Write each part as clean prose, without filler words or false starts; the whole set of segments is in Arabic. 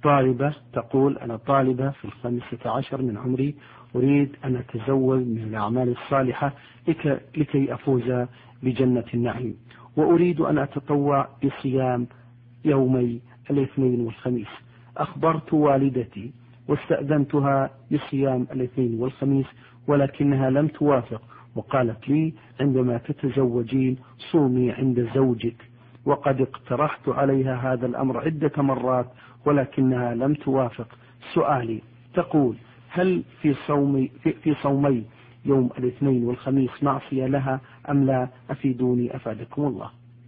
طالبة تقول: أنا طالبة في 15 من عمري، أريد أن أتزوج من الأعمال الصالحة لكي أفوز بجنة النعيم، وأريد أن أتطوع بصيام يومي الاثنين والخميس. أخبرت والدتي واستأذنتها بصيام الاثنين والخميس، ولكنها لم توافق، وقالت لي: عندما تتزوجين صومي عند زوجك. وقد اقترحت عليها هذا الأمر عدة مرات ولكنها لم توافق. سؤالي: تقول: هل في صومي يوم الاثنين والخميس معصية لها أم لا؟ أفيدوني أفادكم الله.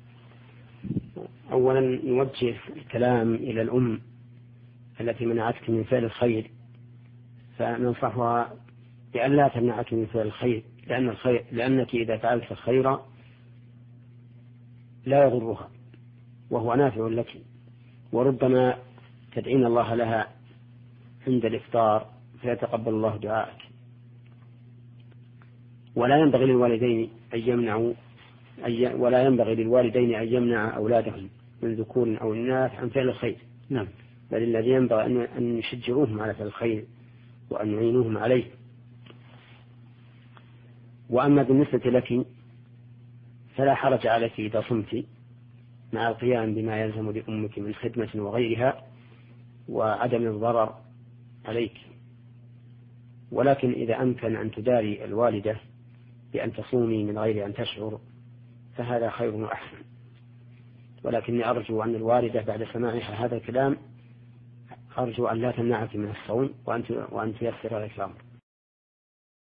أولا نوجه الكلام إلى الأم التي منعتك من فعل الخير، فننصحها بأن لا تمنعك من فعل الخير، لأنك إذا فعلت الخير لا يضرها وهو نافع لك، وربما تدعين الله لها عند الإفطار فيتقبل الله دعاءك. ولا ينبغي للوالدين أن يمنع أولادهم من ذكور أو إناث عن فعل الخير. نعم. بل الذي ينبغي أن يشجعوهم على فعل الخير وأن يعينوهم عليه. وأما بالنسبة لك فلا حرج عليك إذا صمت مع القيام بما يلزم لأمك من خدمة وغيرها وعدم الضرر عليك، ولكن إذا أمكن أن تداري الوالدة بأن تصومي من غير أن تشعر فهذا خير وأحسن. ولكني أرجو أن الوالدة بعد سماعها هذا الكلام أرجو أن لا تمنعك من الصوم وأن تيسر لك الأمر.